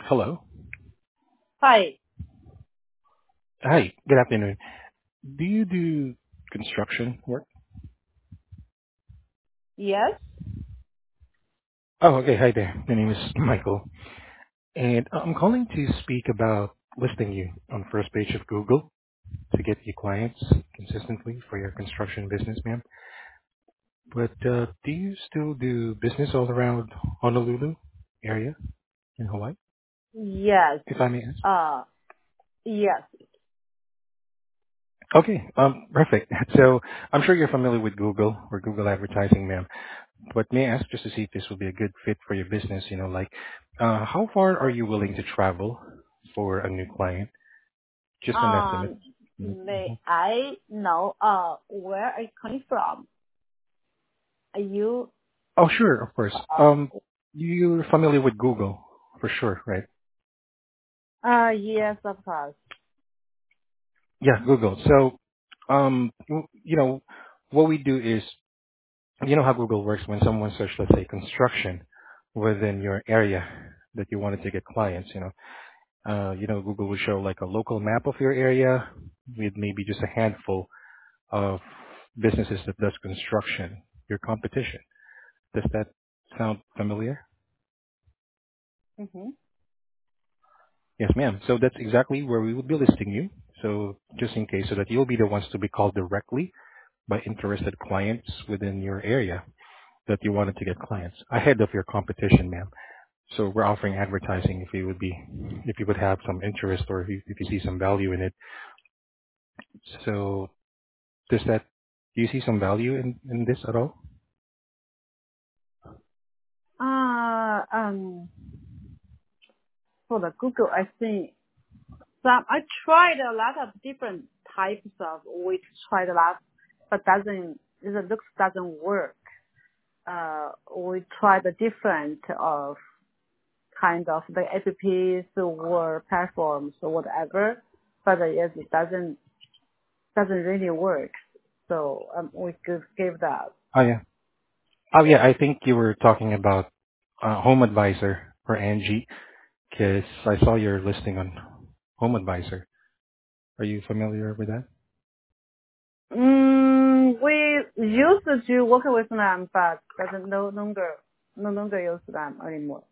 Hello. Hi. Hi, good afternoon. Do you do construction work? Yes. Oh, okay. Hi there. My name is Michael, and I'm calling to speak about listing you on first page of Google to get you clients consistently for your construction business, ma'am. But do you still do business all around Honolulu area in Hawaii, Yes. if I may ask? Uh, yes. Okay, perfect. So I'm sure you're familiar with Google or Google advertising, ma'am. But may I ask just to see if this would be a good fit for your business, like, how far are you willing to travel for a new client? Just an estimate. Um, may Mhm. I know, where are you coming from? Are you, Oh, sure, of course. uh, You're familiar with Google, for sure, right? yes, of course. Yeah, Google. So, what we do is, you know how Google works when someone searches, let's say, construction within your area that you wanted to get clients. Google will show like a local map of your area with maybe just a handful of businesses that does construction, your competition. Does that sound familiar? Mm-hmm. Yes, ma'am. So that's exactly where we would be listing you. So just in case, so that you'll be the ones to be called directly by interested clients within your area that you wanted to get clients ahead of your competition, ma'am. So we're offering advertising if you would have some interest or if you see some value in it. So do you see some value in this at all? Uh, um, for the Google, I think I tried a lot of different types of, we tried a lot, but it looks doesn't work. We tried the different of kind of the apps or platforms or whatever, but yes, it doesn't really work. So we could give that. Oh yeah. Oh yeah. I think you were talking about Home Advisor or Angie, because I saw your listing on Home Advisor. Are you familiar with that? We used to work with them, but doesn't no longer use them anymore.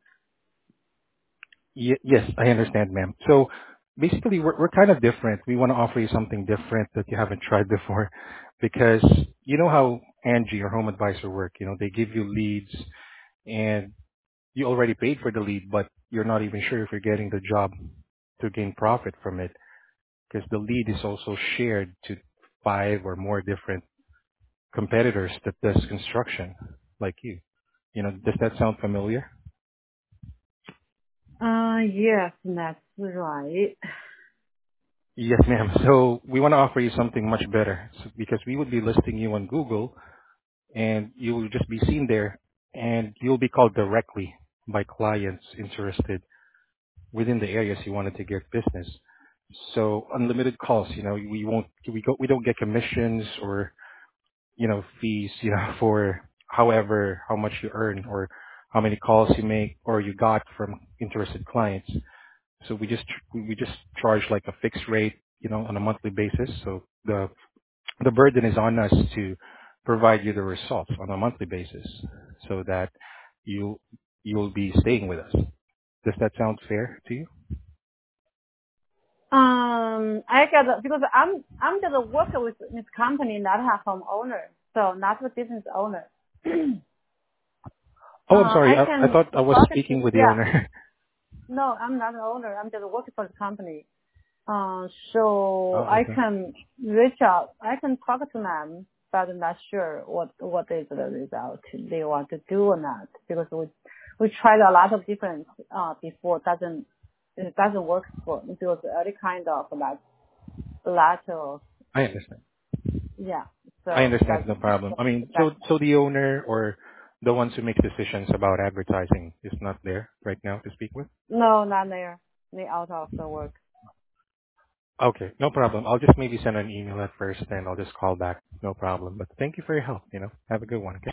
Yes, I understand, ma'am. So basically, we're kind of different. We want to offer you something different that you haven't tried before, because you know how Angie or Home Advisor work. They give you leads, and you already paid for the lead, but you're not even sure if you're getting the job to gain profit from it, because the lead is also shared to five or more different competitors that does construction like you. Does that sound familiar? Yes, that's right. Yes, ma'am. So we want to offer you something much better, because we would be listing you on Google, and you will just be seen there, and you'll be called directly by clients interested within the areas you wanted to get business. So unlimited calls. We don't get commissions or fees, for how much you earn or how many calls you make or you got from interested clients. So we just charge like a fixed rate, on a monthly basis. So the burden is on us to provide you the results on a monthly basis, so that you you'll be staying with us. Does that sound fair to you? I got because I'm just working with this company, not a home owner, so not the business owner. Oh, I'm sorry. I I can thought I was talk to, speaking with the yeah. owner. No, I'm not an owner. I'm just working for the company. So Oh, I okay. can reach out. I can talk to them, but I'm not sure what is the result they want to do or not, because we tried a lot of different before. It doesn't work for me, because every kind of like a lot of, I understand. yeah. I So understand. that's No problem. I mean, that. so the owner or the ones who make decisions about advertising is not there right now to speak with? No, not there. They out of the work. Okay, no problem. I'll just maybe send an email at first, and I'll just call back. No problem. But thank you for your help. Have a good one. Okay?